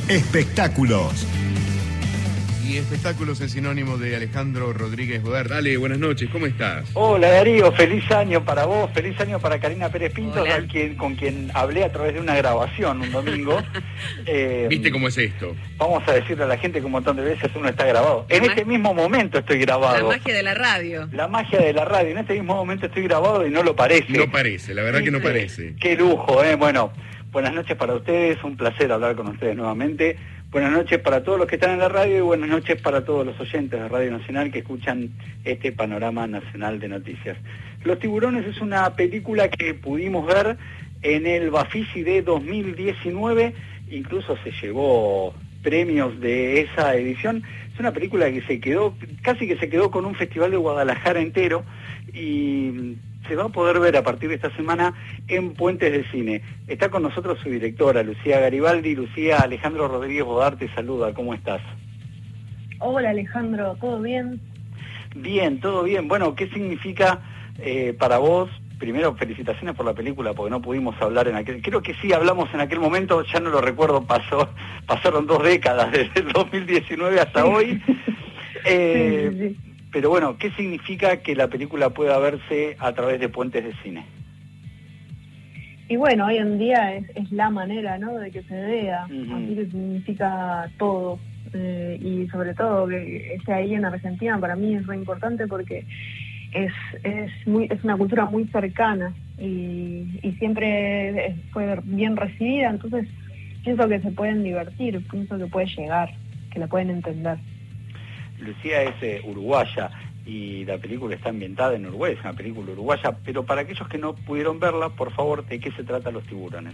Espectáculos. Y espectáculos es sinónimo de Alejandro Rodríguez Bodart. Ale, buenas noches, ¿cómo estás? Hola Darío, feliz año para vos, feliz año para Karina Pérez Pinto, con quien hablé a través de una grabación un domingo. ¿Viste cómo es esto? Vamos a decirle a la gente que un montón de veces uno está grabado. En este mismo momento estoy grabado. La magia de la radio. La magia de la radio, en este mismo momento estoy grabado y no lo parece. No parece, la verdad que no parece. Qué lujo, Bueno, buenas noches para ustedes, un placer hablar con ustedes nuevamente. Buenas noches para todos los que están en la radio y buenas noches para todos los oyentes de Radio Nacional que escuchan este panorama nacional de noticias. Los Tiburones es una película que pudimos ver en el Bafisi de 2019, incluso se llevó premios de esa edición. Es una película que casi que se quedó con un festival de Guadalajara entero y se va a poder ver a partir de esta semana en Puentes de Cine. Está con nosotros su directora, Lucía Garibaldi. Lucía, Alejandro Rodríguez Bodart te saluda, ¿cómo estás? Hola Alejandro, ¿todo bien? Bien, todo bien. Bueno, ¿qué significa para vos? Primero, felicitaciones por la película, porque no pudimos hablar creo que sí hablamos en aquel momento, ya no lo recuerdo, pasaron 2 décadas, desde el 2019 hasta hoy. Sí. Pero bueno, ¿qué significa que la película pueda verse a través de Puentes de Cine? Y bueno, hoy en día es la manera, ¿no?, de que se vea, así que significa todo. Y sobre todo que esté ahí en Argentina para mí es muy importante porque es una cultura muy cercana y siempre fue bien recibida, entonces pienso que se pueden divertir, pienso que puede llegar, que la pueden entender. Lucía es uruguaya y la película está ambientada en Uruguay, es una película uruguaya, pero para aquellos que no pudieron verla, por favor, ¿de qué se trata Los Tiburones?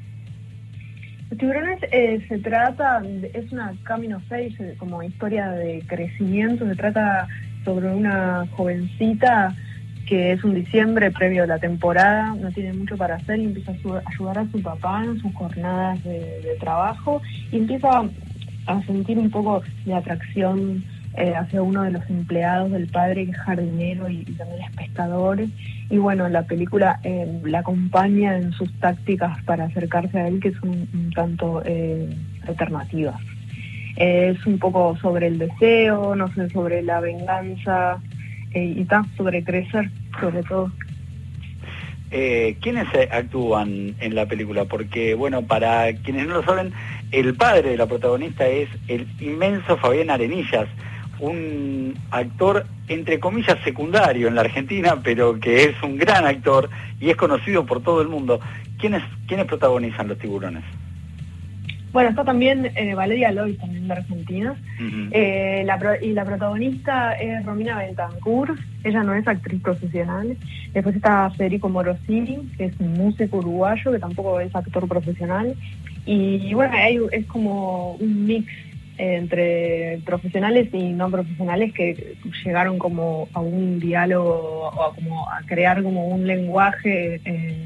Los Tiburones es una coming of age, como historia de crecimiento, se trata sobre una jovencita que es un diciembre previo a la temporada, no tiene mucho para hacer y empieza a ayudar a su papá en sus jornadas de trabajo y empieza a sentir un poco de atracción hacia uno de los empleados del padre, que es jardinero y también es pescador. Y bueno, la película la acompaña en sus tácticas para acercarse a él, que son un tanto alternativas. Es un poco sobre el deseo, no sé, sobre la venganza y sobre crecer, sobre todo. ¿Quiénes actúan en la película? Porque, bueno, para quienes no lo saben, el padre de la protagonista es el inmenso Fabián Arenillas, un actor, entre comillas, secundario en la Argentina, pero que es un gran actor y es conocido por todo el mundo. ¿Quiénes protagonizan Los Tiburones? Bueno, está también Valeria Lois, también de Argentina. La protagonista es Romina Betancourt. Ella no es actriz profesional. Después está Federico Morosini, que es un músico uruguayo, que tampoco es actor profesional. Y bueno, es como un mix entre profesionales y no profesionales que llegaron como a un diálogo o como a crear como un lenguaje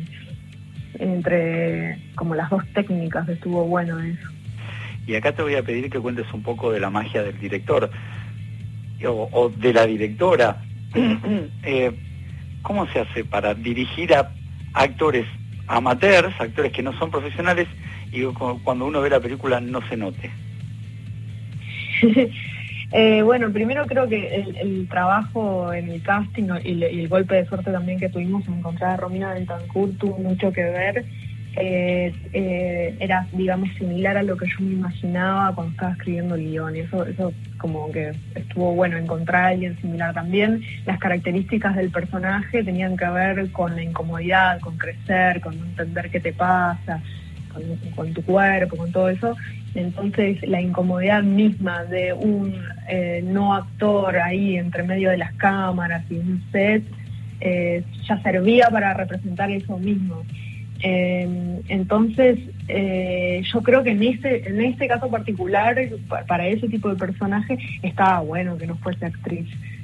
entre como las dos técnicas. Estuvo bueno eso. Y acá te voy a pedir que cuentes un poco de la magia del director o de la directora. ¿Cómo se hace para dirigir a actores amateurs, actores que no son profesionales, y cuando uno ve la película no se note? Bueno, primero creo que el trabajo en el casting y el golpe de suerte también que tuvimos en encontrar a Romina Betancourt tuvo mucho que ver. Era, digamos, similar a lo que yo me imaginaba cuando estaba escribiendo el guión, y eso como que estuvo bueno encontrar a alguien similar también. Las características del personaje tenían que ver con la incomodidad, con crecer, con no entender qué te pasa, con tu cuerpo, con todo eso. Entonces la incomodidad misma de un no actor ahí entre medio de las cámaras y un set ya servía para representar eso mismo. Entonces yo creo que en este caso particular, para ese tipo de personaje, estaba bueno que no fuese actriz.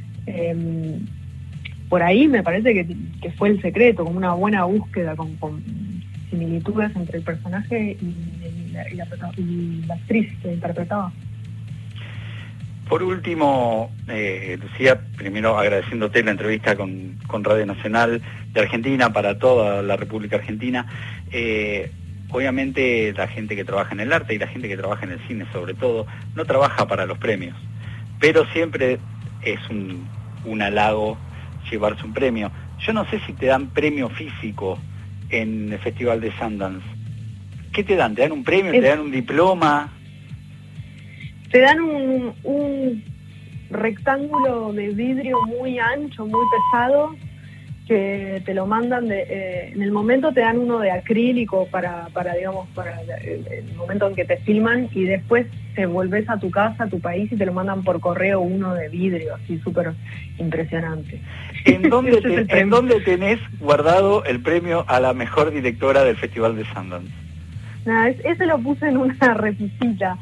Por ahí me parece que fue el secreto, como una buena búsqueda con similitudes entre el personaje y la actriz que interpretaba. Por último, Lucía, primero agradeciéndote la entrevista con Radio Nacional de Argentina para toda la República Argentina. obviamente la gente que trabaja en el arte y la gente que trabaja en el cine sobre todo, no trabaja para los premios, pero siempre es un halago llevarse un premio. Yo no sé si te dan premio físico en el Festival de Sundance. ¿Qué te dan? ¿Te dan un premio? ¿Te dan un diploma? Te dan un rectángulo de vidrio muy ancho, muy pesado, que te lo mandan en el momento te dan uno de acrílico para el momento en que te filman, y después te volvés a tu casa, a tu país, y te lo mandan por correo uno de vidrio, así súper impresionante. ¿En dónde tenés guardado el premio a la mejor directora del Festival de Sundance? Nada, ese lo puse en una repisita.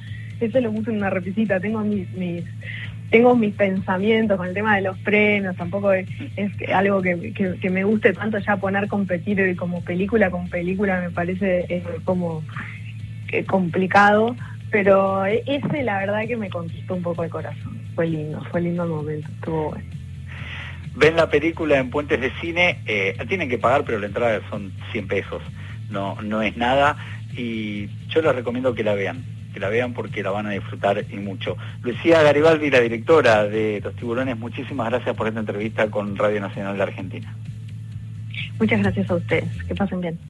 Tengo mis pensamientos con el tema de los premios. Tampoco es algo que me guste tanto ya poner competir como película con película, me parece como complicado, pero ese la verdad que me conquistó un poco el corazón. Fue lindo el momento, estuvo bueno. Ven la película en Puentes de Cine, tienen que pagar, pero la entrada son 100 pesos, no es nada, y yo les recomiendo que la vean porque la van a disfrutar y mucho. Lucía Garibaldi, la directora de Los Tiburones, muchísimas gracias por esta entrevista con Radio Nacional de Argentina. Muchas gracias a ustedes, que pasen bien.